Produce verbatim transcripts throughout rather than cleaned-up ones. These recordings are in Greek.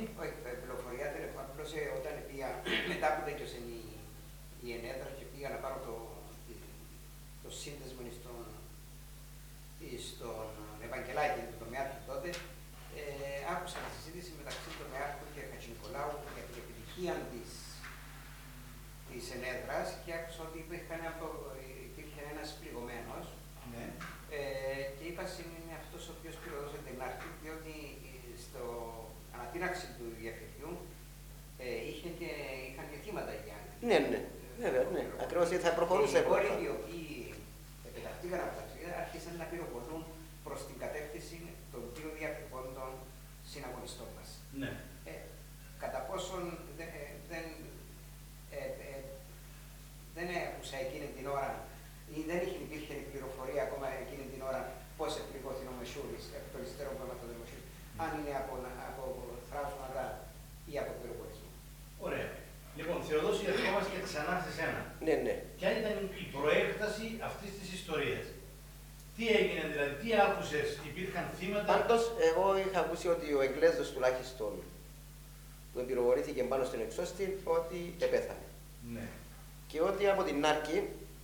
Όχι, πληροφορία τηλεφώνου. Απλώς όταν πήγα, μετά που τέλειωσε η, η ενέδρα και πήγα να πάρω το, το σύνδεσμο στον, στον Ευαγγελάκη, τον τομεάρχη τότε, ε, άκουσα τη συζήτηση μεταξύ του τομεάρχου και Χατζηνικολάου για την επιτυχία της, της ενέδρας και άκουσα ότι υπήρχε ένας πληγωμένος. Ναι. Ε, και είπα είναι αυτός ο οποίος πυροδόσε την αρχή, διότι στο ανατείναξη του διαφυριού ε, είχε και, είχαν και θύματα οι Γιάννη. Ναι, ναι, βέβαια, ναι. Ακριβώς γιατί θα προχωρούσε. Οι κόροι οι οποίοι επιταχθήκαν από τα ταξίδια άρχισαν να πυροβολούν προς την κατεύθυνση των δύο διαφυγόντων συναγωνιστών μας. Ναι. Ε, κατά πόσον δεν, δεν, ε, ε, δεν άκουσα εκείνη την ώρα ή δεν είχε υπήρχε η πληροφορία ακόμα εκείνη την ώρα πώς επληγώθηκε ο Μεσούρης, εκ των υστέρων κόμματων του Μεσούρη, αν είναι από, από θράψματα ή από πυροβολισμό. Ωραία. Λοιπόν, Θεοδόση, ερχόμαστε ξανά σε σένα. Ναι, ναι. Ποια ήταν η προέκταση αυτής της ιστορίας? Τι έγινε, δηλαδή, τι άκουσες, υπήρχαν θύματα? Πάντως, εγώ είχα ακούσει ότι ο Εγγλέζος τουλάχιστον που πυροβολήθηκε πάνω στην εξώστη, ότι επέθανε. Ναι. Και ότι από την Νάρκη,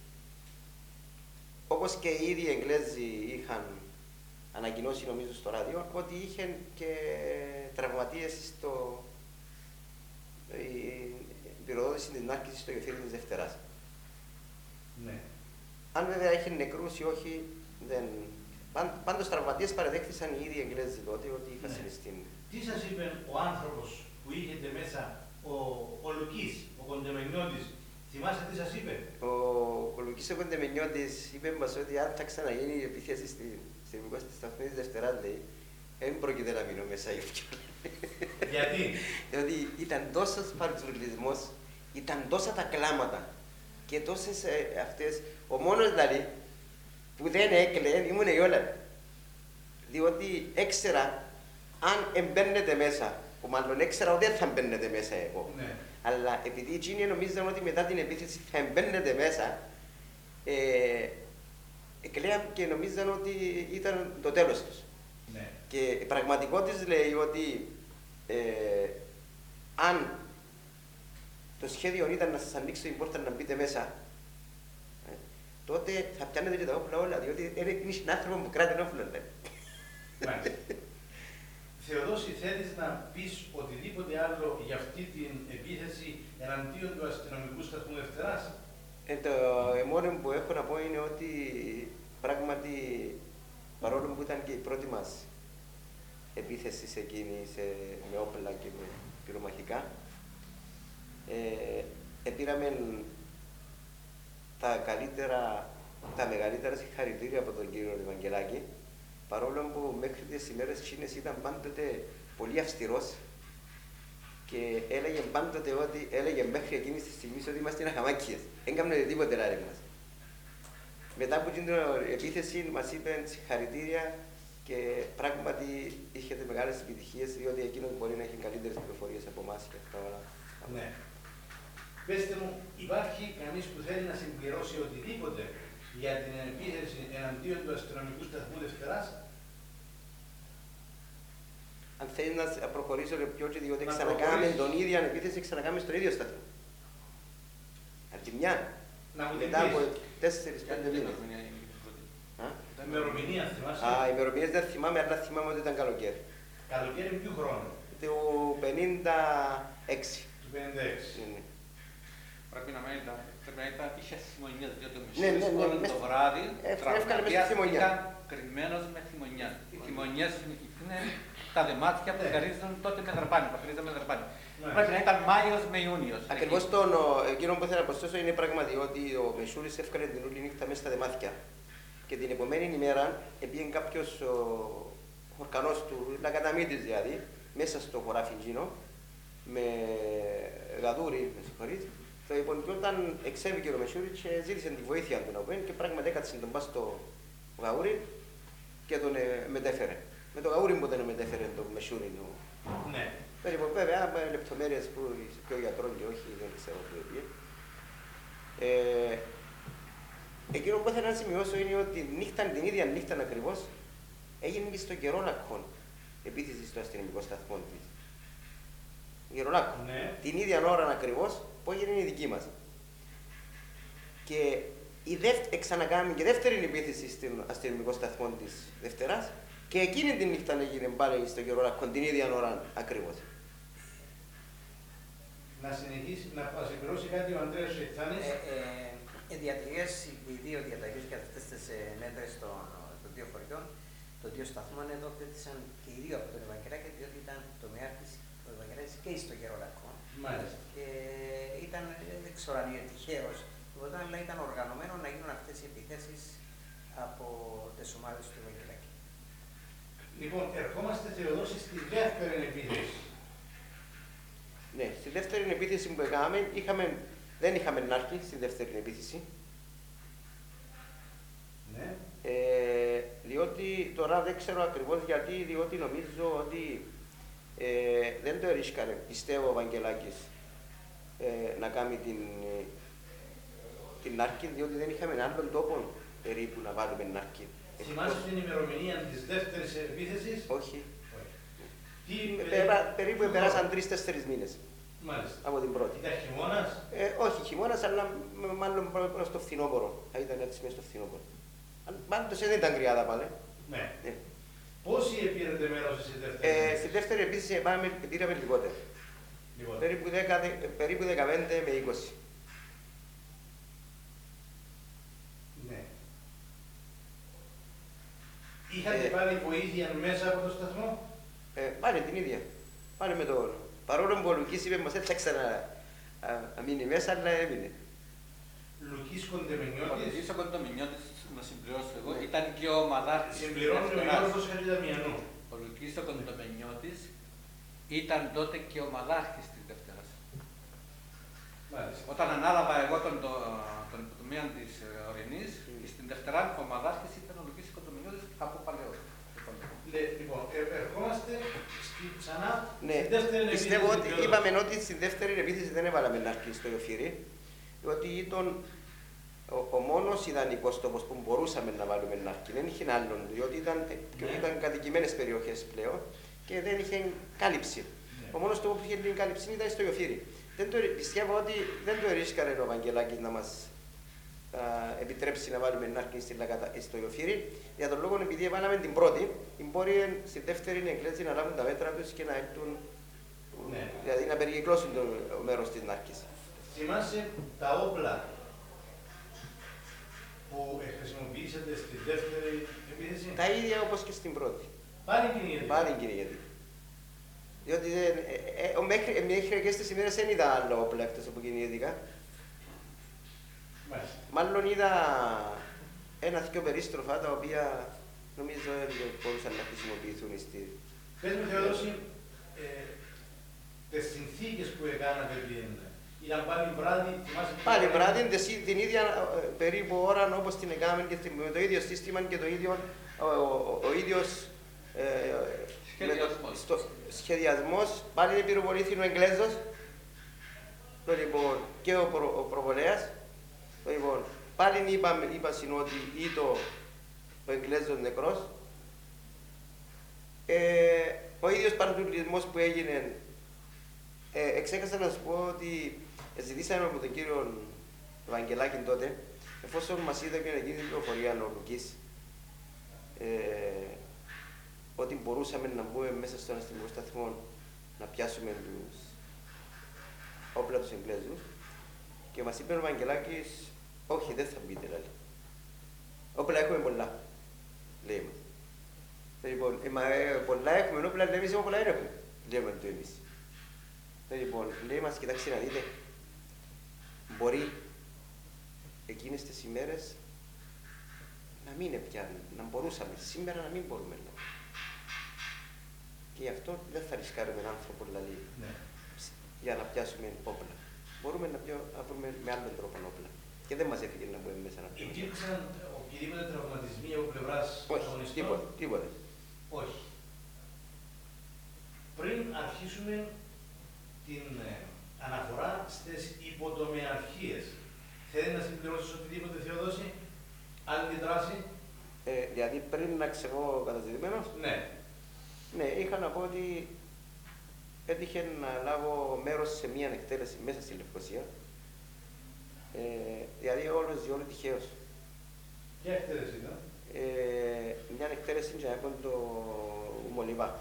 όπως και οι ίδιοι Εγγλέζοι είχαν ανακοινώσει νομίζω στο ράδιο, ότι είχαν και τραυματίες στο η πυροδότηση της Νάρκης στο γεφύρι της Δευτεράς. Ναι. Αν βέβαια είχε νεκρούς ή όχι, δεν... Πάντως τραυματίες παραδέχθησαν οι ίδιοι Εγγλέζοι τότε ότι είχαν Ναι. συναισθήν. Τι σας είπε ο άνθρωπος που είχε μέσα, ο, ο Λουκής, ο Κοντεμενιώτης, θυμάσαι τι σας είπε? Ο, ο Λουκής ο Κοντεμενιώτης είπε μας ότι αν θα ξαναγίνει η επίθεση στη, στη στη σταθμή της Δευτεράς, λέει, δεν πρόκειται να μείνω μέσα γι' αυτό. Γιατί? Διότι ήταν τόσος παρτσουρλισμός, ήταν τόσα τα κλάματα και τόσες ε, αυτές, ο μόνος δηλαδή που δεν έκλαιε ήμουν η όλα. Διότι έξερα αν εμπαίνετε μέσα, που μάλλον έξερα ότι δεν θα μπαίνετε μέσα εγώ. Ναι. Αλλά επειδή εκείνοι νομίζαν ότι μετά την επίθεση θα εμπαίνετε μέσα, ε, εκλαίαν και νομίζαν ότι ήταν το τέλος τους. Ναι. Και η πραγματικότητα λέει ότι ε, αν το σχέδιο ήταν να σας ανοίξω την πόρτα να μπείτε μέσα, ε, τότε θα πιάνετε και τα όπλα όλα, διότι είναι ένα άνθρωπο που κράτη όπλα. Μάλιστα. Θεοδόση, θέλεις να πεις οτιδήποτε άλλο για αυτή την επίθεση εναντίον του αστυνομικού σταθμού Δευτεράς? Ε, το μόνο που έχω να πω είναι ότι πράγματι, παρόλο που ήταν και η πρώτη μας επίθεση σε εκείνη, σε, με όπλα και με πυρομαχικά, ε, επήραμε τα καλύτερα, τα μεγαλύτερα συγχαρητήρια από τον κύριο Ευαγγελάκη, παρόλο που μέχρι τις ημέρες εκείνες ήταν πάντοτε πολύ αυστηρός και έλεγε πάντοτε ότι έλεγε μέχρι εκείνη τη στιγμή ότι είμαστε αχαμάκιες. Δεν κάνουμε τίποτε ράρι μας. Μετά από την επίθεση μας είπε συγχαρητήρια και πράγματι είχετε μεγάλες επιτυχίες, διότι εκείνος μπορεί να έχει καλύτερες πληροφορίες από εμάς και αυτά όλα. Ναι. Πεςτε μου, υπάρχει κανείς που θέλει να συμπληρώσει οτιδήποτε για την επίθεση εναντίον του αστυνομικού σταθμού Δευτεράς? Αν θέλει να προχωρήσω πιο και διότι Να ξανακάμε τον ίδιο επίθεση, ξανακάμε στον ίδιο σταθμό. Από τη μια, Να μου την μετά από πεις. τέσσερις πέντε μήνες. Η ημερομηνία θυμάσαι? Α, οι ημερομηνίες δεν θυμάμαι, αλλά θυμάμαι ότι ήταν καλοκαίρι. Καλοκαίρι ποιου χρόνου? Του πενήντα έξι. Του πενήντα έξι. Ναι, ναι. Πρέπει να μένει, πρέπει να ήταν είχε θυμονιές, διότι ο Ναι, ναι, Μεσούρης ναι, όλο μες- το βράδυ ε, εύκολα μες στη τραυματίας θυμονιά. ήταν κρυμμένος με θυμονιά. Οι θυμονιές είναι τα δεμάτια που Ναι. χαρίζουν τότε με δραπάνι, που χαρίζουν με δραπάνι. Ναι. Πρέπει να ήταν Μάιος με Ιούνιος. Ακριβώς τον, ο, εκείνο που ήθελα να προσθέσω είναι πράγματι ότι ο Μεσούρης έφκανε την όλη νύχτα μέσα στα δεμάτια. Και την επομένη ημέρα πήγε κάποιος ορκανός του, λακαταμίτης δηλαδή, μέσα στο χωράφι εκείνο, με γαδούρι, με συγχωρείτε. Λοιπόν, και όταν εξέβηκε ο Μεσούρης και ζήτησε τη βοήθεια του να βγει και πράγματι έκατσε τον πας στο γαούρι και τον ε, μετέφερε. Με το γαούρι που τον μετέφερε τον Μεσούρη. Ναι. Λοιπόν, βέβαια, με λεπτομέρειες που και ο γιατρός και όχι, δεν ξέρω τι έπιε. Ε, εκείνο που ήθελα να σημειώσω είναι ότι νύχτα, την ίδια νύχτα ακριβώς έγινε και στο Κερόλακον επίθεση στο αστυνομικό σταθμό της. Γερολάκο. Ναι. Την ίδια ώρα ακριβώς που έγινε η δική μας. Και η δεύτερη, ξανακάμε και δεύτερη επίθεση στην αστυνομικό σταθμό της Δευτέρας και εκείνη την νύχτα έγινε πάλι στο Γερολάκο την ίδια ώρα ακριβώς. Να συνεχίσει, να συμπληρώσει κάτι ο Ανδρέας Σεϊτζάνης. Ε, ε, οι διαταγές, οι δύο διαταγές για αυτές τις ενέδρες των, των δύο χωριών, των δύο σταθμών εδώ θέτησαν και οι δύο από τον Ευαγγελάκη, διότι ήταν το Μεάρτης, ο Ευαγγελάκης και στο Γερολάκο. Μάλιστα. Και ήταν, δεν ξέρω αν είναι τυχαίος, αλλά ήταν οργανωμένο να γίνουν αυτές οι επιθέσεις από τις ομάδες του Ευαγγελάκη. Λοιπόν, ερχόμαστε Θεοδόση στη δεύτερη επίθεση. Ναι, στη δεύτερη επίθεση που έκαναμε, είχαμε, δεν είχαμε νάρκη στη δεύτερη επίθεση. Ναι. Ε, διότι τώρα δεν ξέρω ακριβώς γιατί, διότι νομίζω ότι ε, δεν το ερίσκανε, πιστεύω ο Βαγγελάκης, ε, να κάνει την, ε, την νάρκη, διότι δεν είχαμε άλλον τόπο περίπου να βάλουμε νάρκη. Θυμάσαι την ημερομηνία της δεύτερης επίθεσης? Όχι. Τι, Πέρα, περίπου πέρασαν τρεις-τέσσερις μήνες. Μάλιστα. Από την πρώτη. Ήταν χειμώνας? Ε, όχι χειμώνας, αλλά μάλλον προς το φθινόπωρο. Θα ήταν έτσι μέσα στο φθινόπωρο. Πάντως δεν ήταν κρυάδα πάλι. Ναι. Ναι. Πόσοι πήρατε μέρος στη δεύτερη Ε, επίθεση? στη δεύτερη επίθεση πάμε, πήραμε λιγότερο. Λοιπόν. Περίπου, δέκα, περίπου δεκαπέντε με είκοσι. Ναι. Είχατε Ε, πάλι βοήθεια μέσα από το σταθμό? Ε, πάλι την ίδια. Πάλι με τον. Παρόλο που ο Λουκής είπε μας έψαξε να, να, να μείνει μέσα, αλλά έμεινε. Λουκής Ο Κοντεμενιώτης. Λουκής ο Κοντομινιώτης, να συμπληρώσω εγώ, ήταν και ο μαδάρχης. Συμπληρώνει ο Γιώργος Χατζηδαμιανού. Ο Λουκής ο Κοντομινιώτης ήταν τότε και ο μαδάρχης της Δευτέρας. Μάλιστα. Όταν ανάλαβα εγώ τον, το, τον υποτομία της ε, Ορεινής, Mm. στην Δευτέρα ο μαδάρχης ήταν ο Λουκής Κοντομινιώτης από παλαιό. Λε, λοιπόν, ε, ερχόμαστε στη, ξανά Ναι, στη δεύτερη πιστεύω επίθεση ότι Θεοδόση. είπαμε ότι στη δεύτερη επίθεση δεν έβαλαμε νάρκη στο Ιωφύρι, ότι ήταν ο, ο μόνος ιδανικός τόπος που μπορούσαμε να βάλουμε νάρκη. Δεν είχε άλλον, διότι ήταν, Ναι. ήταν κατοικημένες περιοχές πλέον και δεν είχε κάλυψη. Ναι. Ο μόνος τόπος που είχε λίγη κάλυψη ήταν στο Ιωφύρι. Δεν το, πιστεύω ότι δεν το ρίσκαρε ο Βαγγελάκης να μας α, επιτρέψει να βάλουμε νάρκη στο Ιωφύρι, για τον λόγο επειδή βάλαμε την πρώτη, μπορεί στη δεύτερη εγκλέτση να λάβουν τα μέτρα τους και να έρθουν, Ναι. δηλαδή να περικυκλώσουν το μέρος της νάρκης. Θυμάσαι τα όπλα που χρησιμοποιήσατε στη δεύτερη επίθεση? Τα ίδια όπως και στην πρώτη. Πάλι την ίδια. Πάλι κύριε γιατί. Διότι δεν, ε, ε, ε, μέχρι, ε, μέχρι και στις ημέρες δεν είδα άλλο όπλα εκτός από κινητικά. Μάλιστα. Μάλλον είδα ένα-δυο περίστροφα τα οποία νομίζω δεν μπορούσαν να χρησιμοποιηθούν στη... Πες μου Θεοδόση, ε, τις συνθήκες που έκανατε την... Ήταν πάλι βράδυ, θυμάσαι... Πάλι βράδυ την ίδια ε, περίπου ώρα όπως την έκαναμε και με το ίδιο σύστημα και το ίδιο, ο, ο, ο ίδιος ε, Σχεδιασμός. στο, σχεδιασμός. Πάλι πυροβολήθηκε ο Εγγλέζος, το, λοιπόν, και ο, προ, ο προβολέας. Το, λοιπόν, πάλι είπαμε, είπα ότι ήταν ο Εγγλέζος νεκρός. Ε, ο ίδιος παντουλισμός που έγινε, ε, εξέχασα να σου πω ότι ζητήσαμε από τον κύριο Βαγγελάκη τότε, εφόσον μας είδε και εκείνη την πληροφορία ο Λουκής, ε, ότι μπορούσαμε να μπούμε μέσα στον αστυνομικό σταθμό να πιάσουμε τους όπλα τους Εγγλέζους και μας είπε ο Βαγγελάκης, όχι δεν θα μπείτε λέει. Όπλα έχουμε πολλά, λέει μας. Λοιπόν, ε, μα, ε, πολλά έχουμε, όπλα λέμε εμείς πολλά δεν έχουμε, λέμε το εμείς. Λοιπόν, λέει μας, κοιτάξτε να δείτε, μπορεί εκείνες τις ημέρες να μην επιάνουν, να μπορούσαμε, σήμερα να μην μπορούμε να. Και γι' αυτό δεν θα ρισκάρουμε έναν άνθρωπο δηλαδή, Ναι. για να πιάσουμε όπλα. Μπορούμε να, πιω, να βρούμε με άλλον τρόπο όπλα. Και δεν μας έφυγε να μπούμε μέσα να πιούμε. Υπήρξαν οποιοδήποτε τραυματισμοί από πλευράς Όχι, αγωνιστών? τίποτα, τίποτα. Όχι. Πριν αρχίσουμε την ε, αναφορά στις υποτομεαρχίες, θέλει να συμπληρώσεις οτιδήποτε Θεοδόση, άλλη δράση? Ε, δηλαδή πριν να ξέρω καταζητημένος, Ναι. ναι, είχα να πω ότι έτυχε να λάβω μέρος σε μια εκτέλεση μέσα στη Λευκοσία. Ε, δηλαδή όλος διόλου τυχαίος. Ποια εκτέλεση ήταν? Ε, μια εκτέλεση για να το Μολυβά.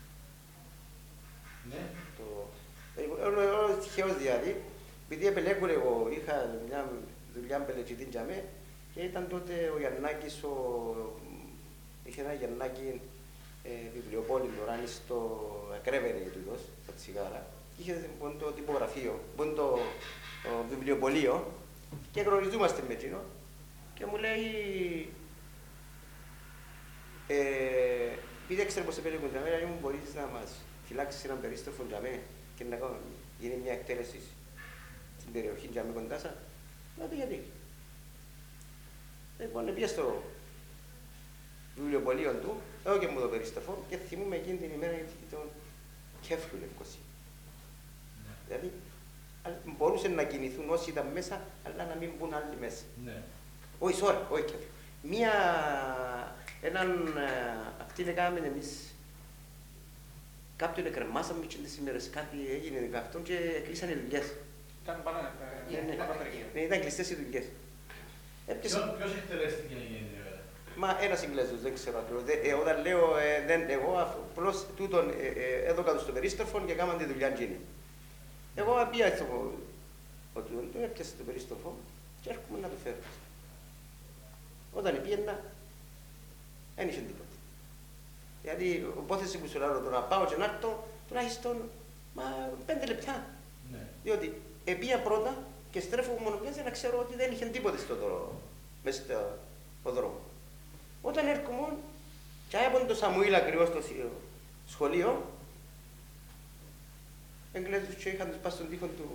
Ναι. Το, ε, όλος τυχαίος δηλαδή, επειδή επελέγω εγώ, είχα μια δουλειά μπελετζιτή για μέ και ήταν τότε ο Γιαννάκης, ο, είχε ένα Γιαννάκη ε, βιβλιοπόλη, το ράνι στο ακρέβαινε του στα τσιγάρα. Είχε λοιπόν, το τυπογραφείο, λοιπόν, το, το βιβλιοπωλείο και γνωριζόμαστε με εκείνο και μου λέει ε, επειδή έξερε πως επέλεγουν για μένα, μου μπορείς να μας φυλάξεις έναν περίστροφο για μένα και να γίνει μια εκτέλεση στην περιοχή για μένα κοντά σας. Να πει γιατί. Λοιπόν, πήγα στο βιβλιοπωλείο του, εγώ και μου το περίστροφο και θυμούμαι εκείνη την ημέρα γιατί ήταν Κέφλου Λευκοσία. Ναι. Δηλαδή, μπορούσαν να κινηθούν όσοι ήταν μέσα, αλλά να μην μπουν άλλοι μέσα. Ναι. Όχι, sorry, όχι Κέφλου. Μία, έναν, αυτήν έκαναμε εμείς, κάποιον εκρεμάσαμε και τις ημέρες κάτι έγινε με αυτόν και κλείσανε δουλειές. Ήταν πάνω, ναι, ναι, ναι, ήταν κλειστές οι δουλειές. Ποιος εκτελέστηκε εκείνη την ημέρα? Μα ένας Ιγγλέζος, δεν ξέρω ακριβώς. Ε, όταν λέω ε, δεν, εγώ απλώς τούτον ε, ε, έδωκα του στο περίστροφο και έκαναν τη δουλειά εκείνη. Εγώ πήγα στο ότι τον έπιασε το περίστροφο και έρχομαι να το φέρω. Όταν πήγαινα, δεν είχε τίποτα. Δηλαδή, η υπόθεση που σου λέω το να πάω και να έρθω, τουλάχιστον μα, πέντε λεπτά. Ναι. Διότι επία πρώτα και στρέφω μόνο μια για να ξέρω ότι δεν είχε τίποτα στο δρόμο, μέσα στο δρόμο. Όταν έρχομαι, και από το Σαμουήλ ακριβώς στο σχολείο, Εγγλέζους και είχαν τους πας στον τοίχο του,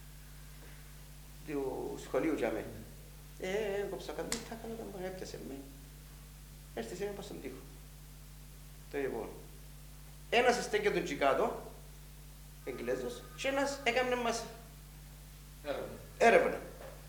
του σχολείου για μένα. Ε, έκοψα κάτι, θα κάνω τον έπιασε με. Έρθει ένα πας στον τοίχο. Το λοιπόν. Ένας στέκει τον Τσικάτο, Εγγλέζος, και ένας έκανε μας έρευνα.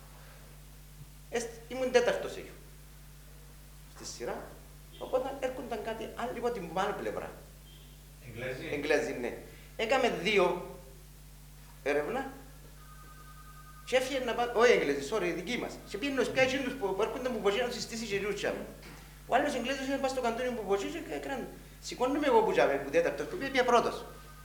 Ήμουν τέταρτος εγώ στη σειρά, οπότε έρχονταν κάτι άλλο από την πάνω πλευρά. Εγγλέζοι. Εγγλέζοι, ναι. Έκαμε δύο έρευνα και έφυγε να πάει, όχι Εγγλέζοι, sorry, δική μας. Και πήγαινε ως πια εκείνους που έρχονταν που μπορεί να συστήσει και ρούτσια μου. Ο άλλος Εγγλέζος είναι πάει στο καντόνι που μπορεί και έκαναν. Σηκώνομαι εγώ που τζάμε, που τέταρτος, που πήγε πρώτος.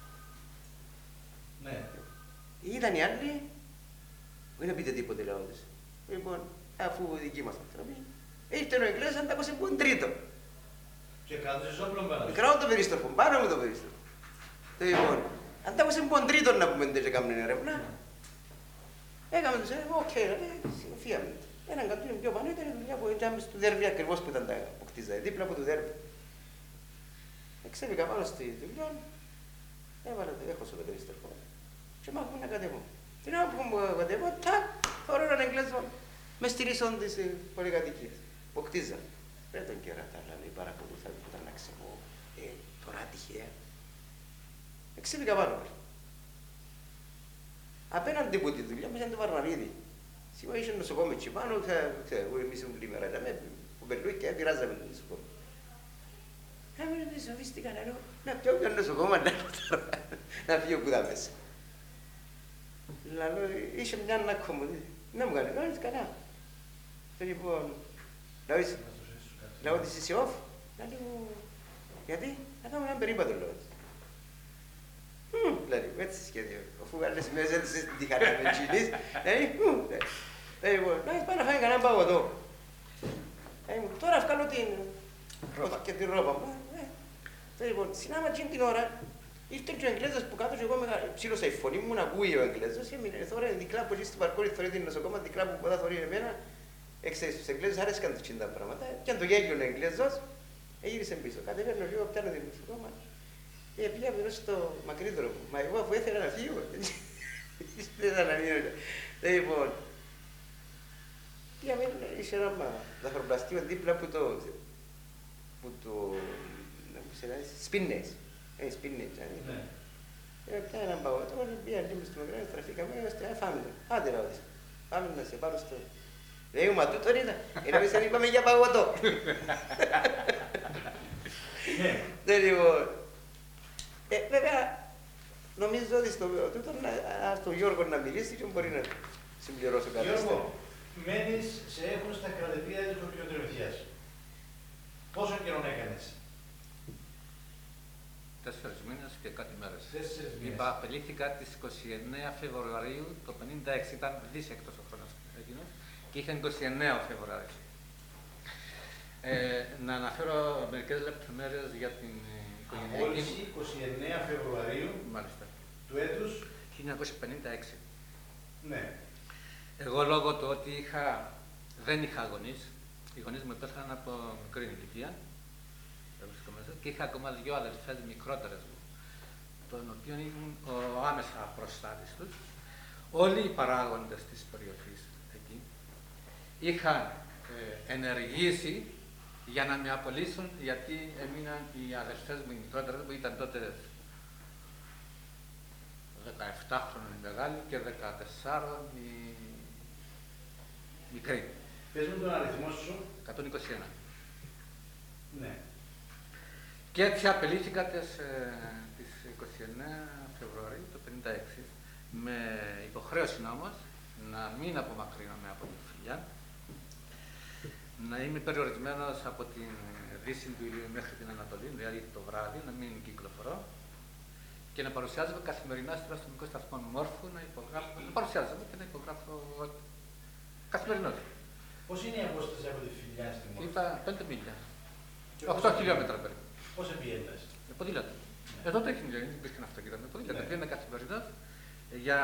Ναι. Ήταν οι άλλοι, δεν πείτε τίποτε λαόντες. Λοιπόν, αφού δικοί μας άνθρωποι, ήρθε ο Εγγλέζος, αντάκωσε που είναι τρίτο. Και κάτωσες όπλον πάνω. Κράω το περίστροφο, πάνω μου το περίστροφο. Λοιπόν, αντάκωσε που είναι τρίτο να πούμε δεν έκαμε έρευνα. Έκαμε τους έρευνα, οκ, φύγαμε. Έναν κατούνι πιο πάνω ήταν η δουλειά που ήταν στο Δέρβι ακριβώς που ήταν τα αποκτήζα, δίπλα από το Δέρβι. Εξέβηκα πάνω στη δουλειά, έβαλα το έχωσα το περίστροφο και μ' άκουγα να κατεβώ. Την ώρα που μου κατεβώ, τάκ, φορώ έναν Εγγλέζο με στηρίσον της πολυκατοικίας. Ποκτίζα. Ρε τον κεράτα, λέει, παρακολουθά που ήταν να ξέρω, ε, τώρα τυχαία. Εξέβηκα πάνω. Απέναντι από τη δουλειά μας ήταν το Βαρναβίδη. Σίγουρα είχε νοσοκόμο εκεί πάνω, ξέρω, εμείς ήμουν λίμερα, ήταν που περνούει πειράζαμε το νοσοκόμο. Κάμε να σοβίστηκα να λέω, να πιω πιο νοσοκόμο να φύγω που ήταν μέσα. Λαλό, είχε μια ανακόμμο, να μου κάνει, να είσαι καλά. Λοιπόν, λέω ότι είσαι off, να λέω, γιατί, να κάνω έναν περίπατο λέω. Δηλαδή, έτσι σχέδιο, αφού άλλες μέρες έτσι την χαρά με τσιλής, δηλαδή, να πάει να φάει κανένα παγωτό. Τώρα βγάλω και την ρόπα μου. Λοιπόν, συνάμα εκείνη την ώρα, ήρθε και ο Εγγλέζος που κάτω και εγώ ψήλωσα η φωνή μου να ακούει ο Εγγλέζος και έμεινε τώρα δικλά που εκεί στην παρκόρη θωρεί την νοσοκόμα, δικλά που ποτά θωρεί εμένα. Ξέρεις, στους Εγγλέζους άρεσκαν τους τσίντα πράγματα και αν το γέλιο ο Εγγλέζος, έγυρισε πίσω. Κατεβαίνω λίγο, πιάνω την νοσοκόμα και πήγα πίσω στο μακρύ δρόμο. Μα εγώ αφού ήθελα να φύγω, δεν θα να μείνω. Λοιπόν, πήγαμε, είχε ένα ζαχαροπλαστείο δίπλα που το, που το, σπίνες, ε, σπίνες, ναι. Πια έναν παγωτό, πήγα λίγο στο μεγάλο, στραφήκαμε, φάμε το. Άντε να όδησα, πάμε να σε πάρω στο... Λέει, μα τούτο είδα, ενώ εμείς δεν είπαμε για παγωτό. Δεν λοιπόν. Ε, βέβαια, Νομίζω ότι στο τούτο στο Γιώργο να μιλήσει και μπορεί να συμπληρώσω κάτι. Γιώργο, μένεις σε έχουν στα κρατητήρια της ορκιοτροφίας. Πόσο καιρό έκανες? Τέσσερις μήνες και κάτι μέρες. Τέσσερις μήνες. Είπα, απελήθηκα τις είκοσι εννέα Φεβρουαρίου το πενήντα έξι, ήταν δίσεκτος ο χρόνος εκείνος και είχαν είκοσι εννέα Φεβρουαρίου. Ε, να αναφέρω μερικές λεπτομέρειες για την οικογενειακή. Απόλυση είκοσι εννέα Φεβρουαρίου Μάλιστα. του έτους χίλια εννιακόσια πενήντα έξι. Ναι. Εγώ λόγω του ότι είχα, δεν είχα γονείς, οι γονείς μου πέθαναν από μικρή ηλικία και είχα ακόμα δύο αδελφές μικρότερες μου, των οποίων ήμουν ο άμεσα προστάτης τους. Όλοι οι παράγοντες της περιοχής εκεί είχαν ε, ενεργήσει για να με απολύσουν, γιατί έμειναν οι αδελφές μου οι μικρότερες που ήταν τότε δεκαεπτά χρόνων οι μεγάλοι και δεκατέσσερα οι μικροί. Πες μου τον αριθμό σου. εκατόν είκοσι ένα. Ναι. Και έτσι απελήθηκα τις, ε, τις είκοσι εννέα Φεβρουαρίου του χίλια εννιακόσια πενήντα έξι με υποχρέωση όμως να μην απομακρύνομαι από την Φιλιά, να είμαι περιορισμένος από την δύση του ηλίου μέχρι την Ανατολή, δηλαδή το βράδυ, να μην κυκλοφορώ και να παρουσιάζομαι καθημερινά στο αστυνομικό σταθμό Μόρφου, να υπογράφω, να παρουσιάζομαι και να υπογράφω καθημερινώς. Πώς είναι η απόσταση από τη Φιλιά στη Μόρφου? Είπα πέντε μίλια. οκτώ χιλιόμετρα περίπου. Πώς επήγαινες? Με ποδήλατο. Ναι. Εδώ δεν υπήρχε αυτοκίνητα. Με ποδήλατο. Ναι. Πήγαινα καθημερινά για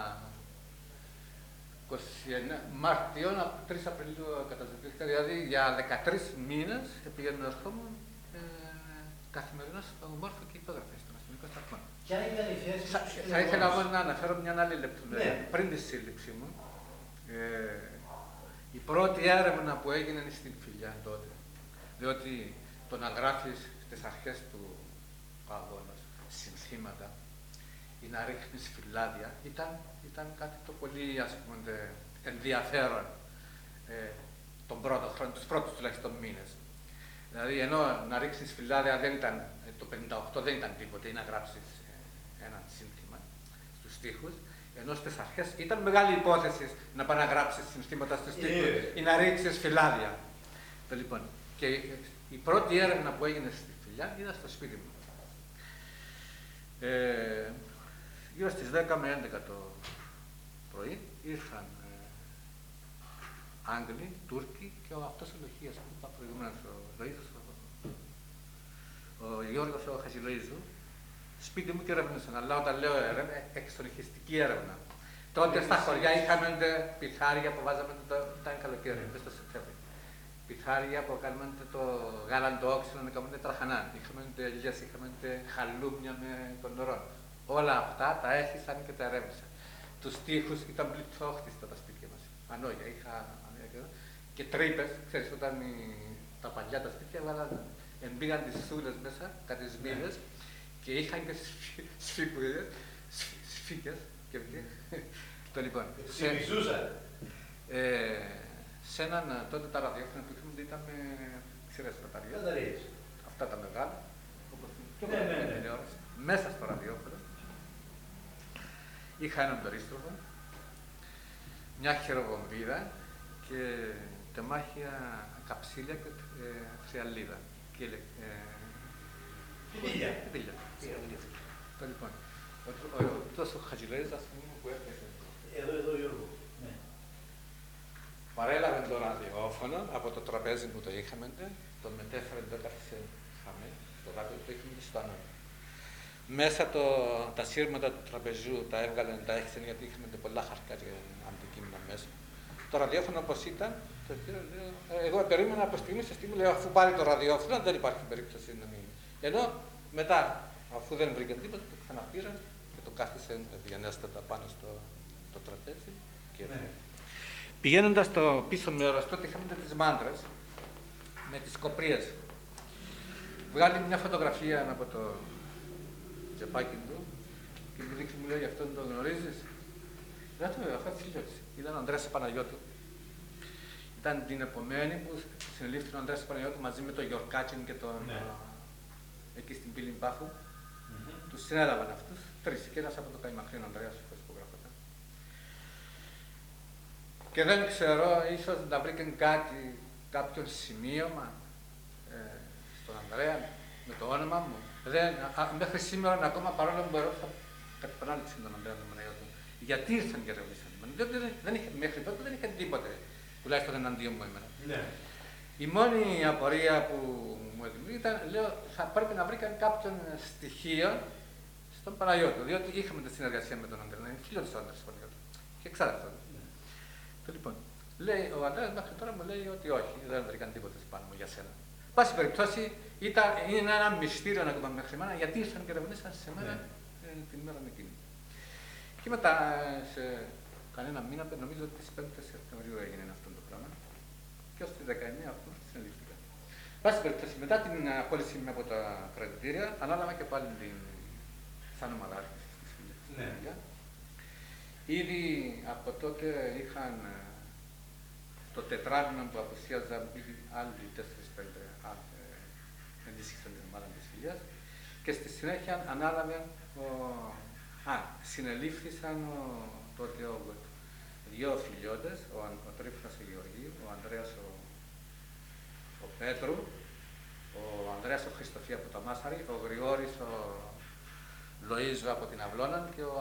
είκοσι εννέα Μαρτίου, τρεις Απριλίου καταζητήθηκα, δηλαδή για δεκατρείς μήνες πήγαινα ερχόμουν ε, καθημερινά στο Μόρφο και υπόγραφε στον αστυνομικό σταθμό. Ποια ήταν η θέση Θα, σου? θα ήθελα όμως να αναφέρω μια άλλη λεπτομέρεια. Ναι. Πριν τη σύλληψή μου, ε, η πρώτη έρευνα που έγινε στην Φιλιά τότε, διότι το να γράφεις στις αρχές του αγώνα συνθήματα ή να ρίχνεις φυλάδια ήταν, ήταν κάτι το πολύ, ας πούμε, ενδιαφέρον ε, τον πρώτο χρόνο, τους πρώτους τουλάχιστον μήνες. Δηλαδή, ενώ να ρίξεις φυλάδια δεν ήταν, το πενήντα οκτώ δεν ήταν τίποτε, ή να γράψεις ε, ένα σύνθημα στους στίχους, ενώ στις αρχές ήταν μεγάλη υπόθεση να πάει να γράψεις συνθήματα στους στίχους Yeah. ή να ρίξεις φυλάδια. Το, λοιπόν, και η πρώτη έρευνα που έγινε στη Φιλιά ήταν στο σπίτι μου. Ε, γύρω στις δέκα με έντεκα το πρωί ήρθαν ε, Άγγλοι, Τούρκοι και ο αυτός ο Λοχίας που είπα προηγουμένως, ο Λοΐζος, ο, ο Γιώργος ο Χαζηλοΐζου, σπίτι μου και ερευνούσαν. Αλλά όταν λέω έρευνα, εξορυχιστική έρευνα. Τότε στα χωριά είχαμε πιθάρια που βάζαμε, το, ήταν καλοκαίρι, μες στο Σεπτέμβριο. Πιθάρια που κάνουμε το γάλαντο όξινο, να κάνουμε τραχανάν. Είχαμε ελιές, είχαμε χαλούμια με τον νερό. Όλα αυτά τα έχισαν και τα ερεύνησαν. Τους τοίχους ήταν πληθόχτιστα τα σπίτια μας. Ανόγια, είχα και τρύπες. Ξέρεις, όταν οι, τα παλιά τα σπίτια βάλαν, εμπήγαν τις σούλες μέσα, κάτι σμίδες και είχαν και σφίκουδες, σφίκες και το λοιπόν. Σε μισούσαν. Σε έναν τότε τα ραδιόφωνα που είχαμε ήταν με ξηρές μπαταρίες. Μπαταρίες. Αυτά τα μεγάλα, όπως και Ναι, ναι, ναι. τηλεόραση, μέσα στο ραδιόφωνο. Είχα έναν περίστροφο, μια χειροβομβίδα και τεμάχια καψίλια και ε, φριαλίδα. Και, ε, Πιλίλια. πιλίλια. Το λοιπόν, ο, ο, ο, τόσο ο Χατζηλέης, ας πούμε, που έπαιζε. Εδώ, εδώ, Γιώργο. Ναι. Παρέλαβε το ραδιόφωνο από το τραπέζι που το είχαμε, τον μετέφερε, το έκαθισε χαμέ, το ράδιο το είχαμε στο ανώτερο. Μέσα το, τα σύρματα του τραπεζιού τα έβγαλε, τα έχισαν γιατί είχαμε πολλά χαρτιά και αντικείμενα μέσα. Το ραδιόφωνο όπως ήταν, το πήρα, λέω, εγώ περίμενα από στιγμή σε στιγμή, λέω αφού πάρει το ραδιόφωνο δεν υπάρχει περίπτωση να μην. Ενώ μετά, αφού δεν βρήκε τίποτα, το ξαναπήρα και το κάθισε ευγενέστατα πάνω στο το τραπέζι. Και... Ναι. Πηγαίνοντας στο πίσω μέρος, τότε είχαμε τις μάντρες με τις κοπρίες. Βγάλει μια φωτογραφία από το τσεπάκι του και μου δείχνει, μου λέει, αυτόν τον γνωρίζεις? Δεν το βέβαια, αυτό φίλος. Ήταν ο Ανδρέας Παναγιώτου. Ήταν την επομένη που συνελήφθη ο Ανδρέας Παναγιώτου μαζί με τον Γιορκάτσιν και τον... Ναι. εκεί στην πύλη Πάχου. Mm-hmm. Τους συνέλαβαν αυτούς. τρεις, και ένας από το Καϊμαχρήν, Ανδρέας, ο υπογράφοντα. Και δεν ξέρω, ίσως να βρήκε κάτι, κάποιο σημείωμα ε, στον Ανδρέα με το όνομα μου. Δεν, α, μέχρι σήμερα ακόμα, παρόλο που μπορώ να κατ' επανάληψη τον Ανδρέα τον Παναγιώτο. Γιατί ήρθαν και ερευνήσαν. Διότι δεν, δεν είχε, μέχρι τότε δεν είχε τίποτε, τουλάχιστον εναντίον μου εμένα. Ναι. Η μόνη απορία που μου δημιουργεί ήταν, λέω, θα πρέπει να βρήκαν κάποιον στοιχείο στον Παναγιώτο. Διότι είχαμε τη συνεργασία με τον Ανδρέα, είναι φίλο του άντρα του Παναγιώτου. Και ξέρω αυτό. Ναι. Το, λοιπόν, λέει, ο Ανδρέας μέχρι τώρα μου λέει ότι όχι, δεν βρήκαν τίποτα πάνω μου για σένα. Πάση περιπτώσει, ήταν, είναι ένα μυστήριο ακόμα μέχρι μένα, γιατί ήρθαν και ερευνήσαν σε μένα ναι. ε, την ημέρα εκείνη. Και μετά, σε κανένα μήνα, νομίζω ότι στις πέντε Σεπτεμβρίου έγινε αυτό το πράγμα. Και ως τις δεκαεννέα Οκτώβρη συνελήφθηκα. Πάση περιπτώσει, μετά την απόλυση μου από τα κρατητήρια, ανάλαβα και πάλι την σαν ομαδάρχη στις φίλες. Ναι. Ήδη από τότε είχαν το τετράμινο που απουσίαζαν ήδη άλλοι τέσσερις πέντε ενίσχυσαν την ομάδα της φιλιάς και στη συνέχεια ανάλαβε ο... Α, συνελήφθησαν ο... τότε ο... δύο φιλιώτες, ο, ο Τρίφωνας ο Γεωργίου, ο Ανδρέας ο, ο Πέτρου, ο Ανδρέας ο Χριστοφή από το Μάσαρι, ο Γρηγόρης ο Λοΐζο από την Αυλώνα και ο,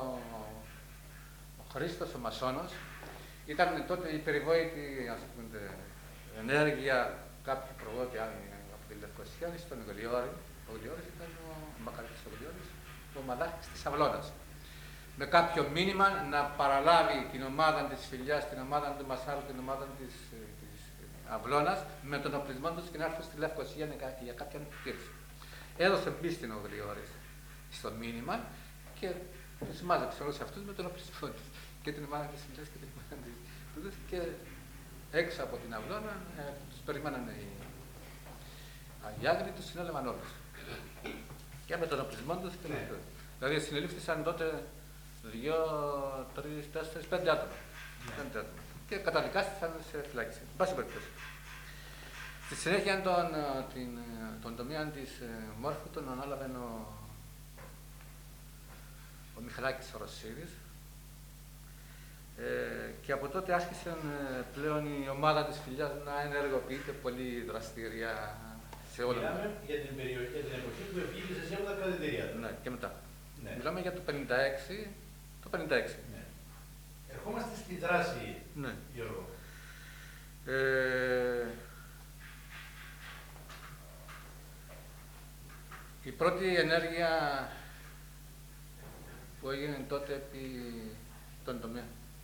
ο Χρήστος ο Μασόνος. Ήταν τότε η περιβόητη ας πούμε, ενέργεια κάποιου προγότη από τη Λευκοσία στον Γλιόρη. Ο Γλιόρης ήταν ο Μακαρίτης ο Γλιόρης, ο ομαδάρχης της Αυλώνας. Με κάποιο μήνυμα να παραλάβει την ομάδα της Φιλιάς, την ομάδα του Μασάρου, την ομάδα της, της Αυλώνας με τον οπλισμό τους και να έρθουν στη Λευκοσία για κάποια επιχείρηση. Έδωσε πίστη ο Γλιόρης στο μήνυμα και τους μάζεψε όλους αυτούς με τον οπλισμό τους. Και την ομάδα της Φιλιάς και την ομάδα της Φιλιάς. Και έξω από την Αυλώνα ε, τους περιμέναν οι Αγιάγροι, τους συνέλαβαν όλους. Και με τον οπλισμό τους και με αυτό. Δηλαδή συνελήφθησαν τότε δύο, τρεις, τέσσερις, πέντε άτομα. Yeah. Πέντε άτομα. Και καταδικάστηκαν σε φυλάκιση. Πάση περιπτώσει. Στη συνέχεια τον, την, τον τομέα της Μόρφου τον ανάλαβε ο, ο Μιχαλάκης ο Ρωσίδης. Ε, και από τότε άρχισε πλέον η ομάδα της Φιλιάς να ενεργοποιείται πολύ δραστήρια σε όλα τα Μιλάμε για την, περιοχή, για την εποχή που επήγησε σε όλα τα κρατητήρια. Ναι, και μετά. Ναι. Μιλάμε για το πενήντα έξι. Το πενήντα έξι. Ναι. Ερχόμαστε στη δράση, ναι. Γιώργο. Ε, η πρώτη ενέργεια που έγινε τότε επί τον τομέα.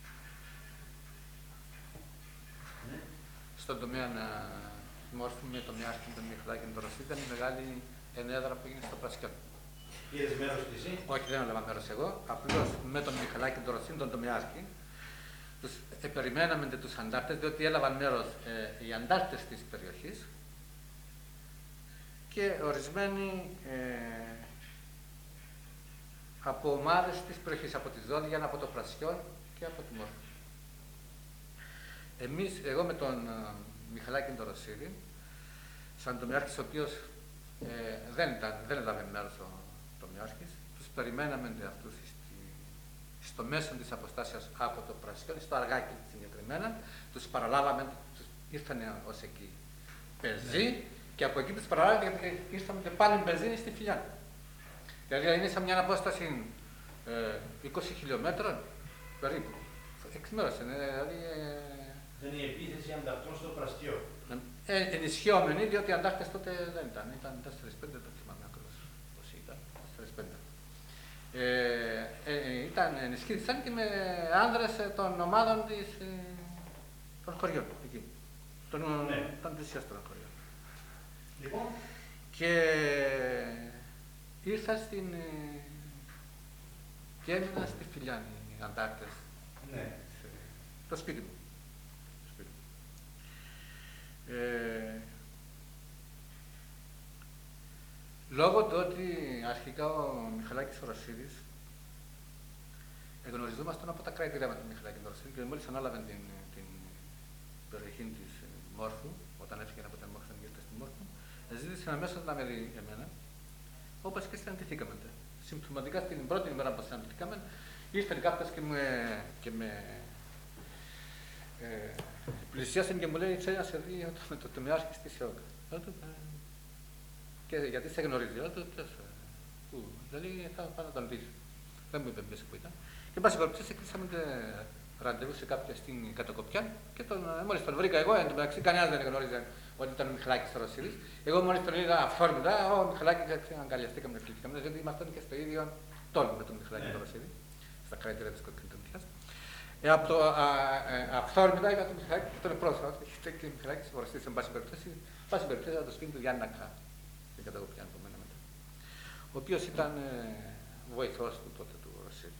Ναι. Στον τομέα να μόρφουμε το Μιάρχη, τον Μιχλάκη και τον Ρωσίδη, ήταν η μεγάλη ενέδρα που έγινε στο Πρασιόν. Πήρες μέρος κι εσύ? Όχι, δεν έλαβα μέρος εγώ. Απλώς με τον Μιχαλάκη και τον Ρωσίδη, τον Τομιάρχη, τους ε, περιμέναμε τους αντάρτες, διότι έλαβαν μέρος ε, οι αντάρτες της περιοχής και ορισμένοι ε, από ομάδες της περιοχής, από τη Ζώδια, από το Πρασιόν και από τη Μόρφη. Εμείς, εγώ με τον ε, Μιχαλάκη και τον Ρωσίδη, σαν Τομιάρχης, ο οποίος ε, δεν, ήταν, δεν έλαβε μέρος ο Τομιάρχης, τους περιμέναμε αυτούς στη, στο μέσο της αποστάσεως από το Πρασιόν, στο Αργάκι συγκεκριμένα, τους παραλάβαμε, τους ήρθαν ως εκεί πεζοί ναι. Και από εκεί τους παραλάβαμε γιατί ήρθαμε και πάλι πεζοί στη Φιλιά. Δηλαδή είναι σαν μια απόσταση ε, είκοσι χιλιόμετρων περίπου. Εξημέρωσαν, δηλαδή... Ε, δεν είναι η επίθεση ανταρτών στο Πρασιό. Ε, ενισχυόμενοι, διότι οι αντάρτες τότε δεν ήταν. Ήταν τέσσερα πέντε, δεν θυμάμαι ακριβώς πώς ήταν. τέσσερα πέντε. Ε, ε, ήταν ενισχύθησαν και με άνδρες των ομάδων της, ε, των χωριών εκεί. Των, ναι. των πλησιέστερων χωριών. Λοιπόν. Και ήρθα στην. Ε, και έμεινα στη Φιλιάνη οι αντάρτες. Ναι. Σε, το σπίτι μου. Ε, λόγω του ότι αρχικά ο Μιχαλάκης ο Ρωσίδης εγνωριζόμασταν από τα κρατητήρια με τον Μιχαλάκη τον Ρωσίδη και μόλις ανάλαβε την, την περιοχή της Μόρφου, όταν έφυγε από την Μόρφου και ήρθε στη Μόρφου, ζήτησε αμέσως να με δει εμένα, όπως και συναντηθήκαμε συμπτωματικά στην πρώτη ημέρα που συναντηθήκαμε, ήρθε κάποιος και με, και με ε, πλησίασε και μου λέει: «Ξέρει να σε δει το, το τομιάρχης της ΙΟΚ». Και γιατί σε γνωρίζει, λέω του, πού, δηλαδή θα πάω να τον δεις. Δεν μου είπε ποιος που ήταν. Και εν πάση περιπτώσει, κλείσαμε ραντεβού σε κάποια στην Κατοκοπιά και τον, μόλις τον βρήκα εγώ, εν τω μεταξύ κανένας δεν γνώριζε ότι ήταν ο Μιχαλάκης ο Ρωσίδης. Εγώ μόλις τον είδα αυθόρμητα, ο Μιχαλάκης αγκαλιαστήκαμε, κλειστήκαμε, γιατί ήμασταν και στο ίδιο τόλμη με τον Μιχαλάκη yeah. Ρωσίδη, στα κράτη της Κοκκινητονιάς. Ε, από το αυθόρμητα είδα τον Μιχαλάκη και τον πρόσφατα, και ο Μιχαλάκης ο Ρωσίδης, εν πάση περιπτώσει, πάση περιπτώσει από το σπίτι του Γιάννη Νακά, στην Κατοκοπιά, ο οποίος ήταν ε, βοηθός του τότε του Ρωσίδη.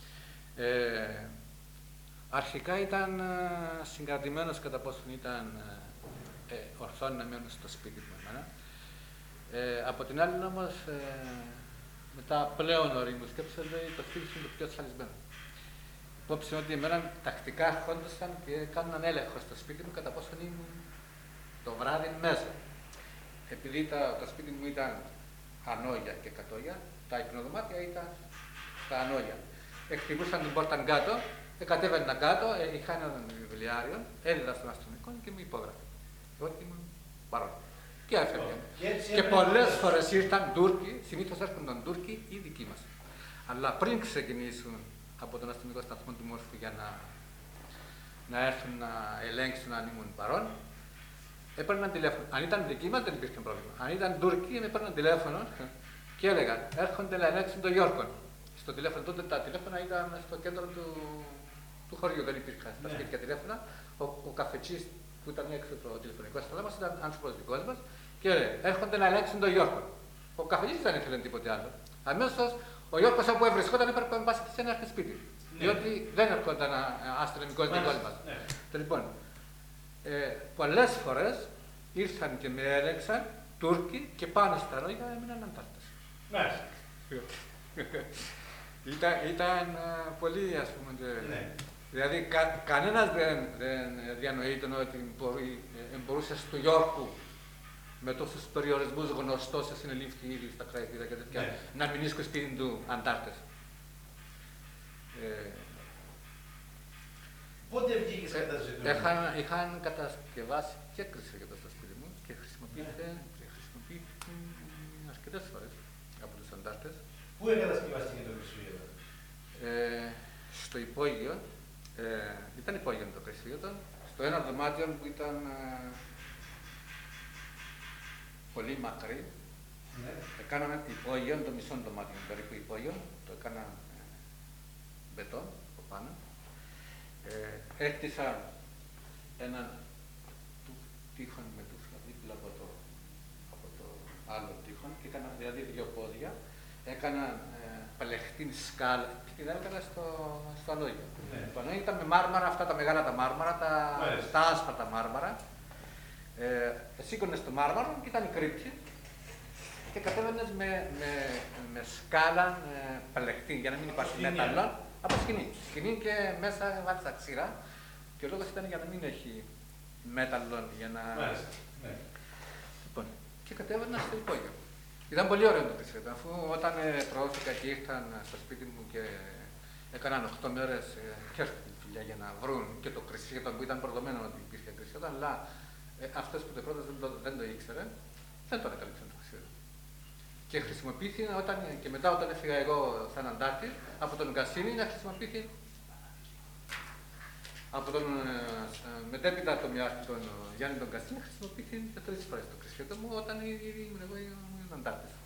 Ε, αρχικά ήταν ε, συγκρατημένος κατά πόσον ήταν ε, ορθόν να μένουν στο σπίτι του εμένα. Ε, από την άλλη όμως, ε, μετά πλέον ορίμου σκέψε, λέει το σπίτι σου είναι το πιο ασφαλισμένο. Υπόψη είναι ότι εμένα τακτικά έρχονταν και κάνουν έλεγχο στο σπίτι μου κατά πόσον ήμουν το βράδυ μέσα. Επειδή τα, το σπίτι μου ήταν ανώγια και κατόγια, τα υπνοδωμάτια ήταν στα ανώγια. Εκτυπούσαν την πόρτα κάτω, κατέβαινα κάτω, ε, είχα ένα βιβλιάριο, έδιδα στον αστυνομικό και μου υπόγραφε. Ότι ήμουν παρόν. Και έφευγε. Και πολλές φορές ήρθαν Τούρκοι, συνήθως έρχονταν Τούρκοι ή δικοί μας. Αλλά πριν ξεκινήσουν από τον αστυνομικό σταθμό του Μόρφου για να, να έρθουν να ελέγξουν αν ήμουν παρόν, έπαιρναν τηλέφωνο. Αν ήταν δικοί μας δεν υπήρχε πρόβλημα. Αν ήταν Τούρκοι, έπαιρναν τηλέφωνο και έλεγαν: έρχονται να ελέγξουν τον Γιώργο. Στο τηλέφωνο, τότε τα τηλέφωνα ήταν στο κέντρο του, του χωριού, δεν υπήρχαν στα σπίτια τηλέφωνα. Ο, ο καφετσής που ήταν έξω το τηλεφωνικό σταθμό μας ήταν άνθρωπος δικός μας και έλεγε: έρχονται να ελέγξουν τον Γιώργο. Ο καφετσής δεν ήθελε τίποτε άλλο. Αμέσως ο Γιώργος όπου έβρισκόταν έπρεπε να πάσει να έρθει σπίτι. Ναι. Διότι δεν έρχονταν αστυνομικός δικός μας. Ναι. Λοιπόν, ε, πολλές φορές ήρθαν και με έλεγξαν Τούρκοι και πάνω στα λόγια έμειναν αντάρτες. Ναι. Ήταν, ήταν uh, πολύ, ας πούμε, ναι. Δηλαδή κα, κανένας δεν, δεν διανοείται ότι μπορεί, ε, μπορούσε στο Γιώργου με τόσους περιορισμούς γνωστός, συνελήφθη ήδη στα κράτη και τέτοια, ναι. Να μην ίσκω σπίτι του αντάρτες. Ε, Πότε βγήκες ε, καταζητούμενο? Είχαν, είχαν κατασκευάσει και έκρηση για το στο σπίτι μου και χρησιμοποιήθηκε, ναι. και χρησιμοποιήθηκε αρκετές φορές από τους αντάρτες. Πού εγκατασκευάστηκε το Χρυσούγετο? Ε, στο υπόγειο, ε, ήταν υπόγειο το Χρυσούγετο, στο ένα δωμάτιο που ήταν ε, πολύ μακρύ. Ναι. Έκαναμε υπόγειο, το μισό δωμάτιο περίπου υπόγειο, το έκανα ε, μπετόν από πάνω. Ε, έκτισα έναν τείχον με τούφλα δίπλα από το, από το άλλο τείχον και έκανα δηλαδή δύο πόδια. Έκανα ε, παλαιχτήν σκάλα και την έκανα στο, στο αλόγιο. Ναι. Το αλόγιο ήταν με μάρμαρα, αυτά τα μεγάλα τα μάρμαρα, τα, τα άσπρατα μάρμαρα. Ε, σήκωνες το μάρμαρο και ήταν η κρύψη και κατέβαινες με, με, με σκάλα ε, παλαιχτή για να μην υπάρχει μέταλλο. Από σκηνή. Σκηνή και μέσα βάζεις τα ξύρα και ο λόγος ήταν για να μην έχει μέταλλο για να... Μάλιστα. Ναι. Λοιπόν, και κατέβαινα στο υπόγειο. Ήταν πολύ ωραίο το Χρυσούγετο, αφού όταν ε, προώθηκα και ήρθαν στο σπίτι μου και έκαναν οκτώ μέρες και έρθουν φιλιά για να βρουν και το Χρυσούγετο που ήταν προδομένο ότι υπήρχε Χρυσούγετο, αλλά ε, αυτός που το πρώτος δεν το, δεν το ήξερε, δεν το ανακαλύψαν το Χρυσούγετο. Και χρησιμοποιήθηκε όταν, και μετά όταν έφυγα εγώ σαν αντάρτης, από τον Γκασίνη να χρησιμοποιηθεί από τον ε, μετέπειτα το μοιάρχη τον Γιάννη τον Γκασίνη, χρησιμοποιήθηκε τρεις φορές το Χρυσούγετο μου όταν ήδη ήμουν εγώ αντάρτης.